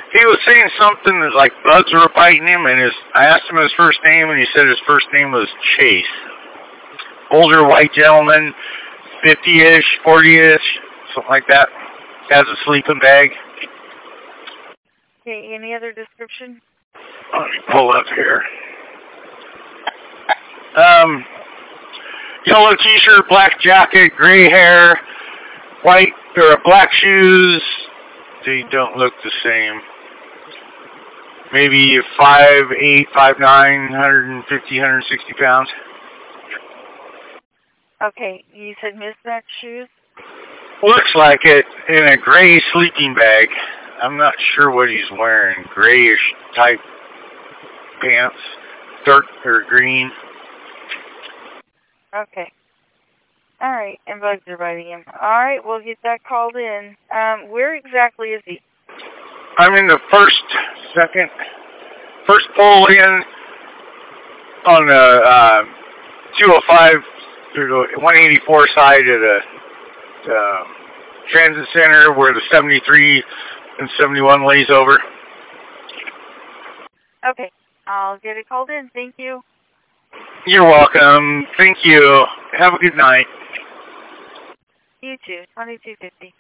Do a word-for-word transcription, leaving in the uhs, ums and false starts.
He was saying something that like bugs were biting him, and his I asked him his first name, and he said his first name was Chase. Older white gentleman, fifty-ish, forty-ish, something like that. Has a sleeping bag. Okay, any other description? Let me pull up here. Um, yellow t-shirt, black jacket, gray hair, white or black shoes. They don't look the same. Maybe five eight, five nine, one fifty, one sixty pounds. Okay, you said mismatched shoes? Looks like it, in a gray sleeping bag. I'm not sure what he's wearing. Grayish type pants, dark or green. Okay. All right, and bugs are biting him. All right, we'll get that called in. Um, where exactly is he? I'm in the first, second, first pull in on the uh, two oh five through the one eighty-four side of the uh, transit center where the seventy-three and seventy-one lays over. Okay, I'll get it called in. Thank you. You're welcome. Thank you. Have a good night. You too. twenty-two fifty.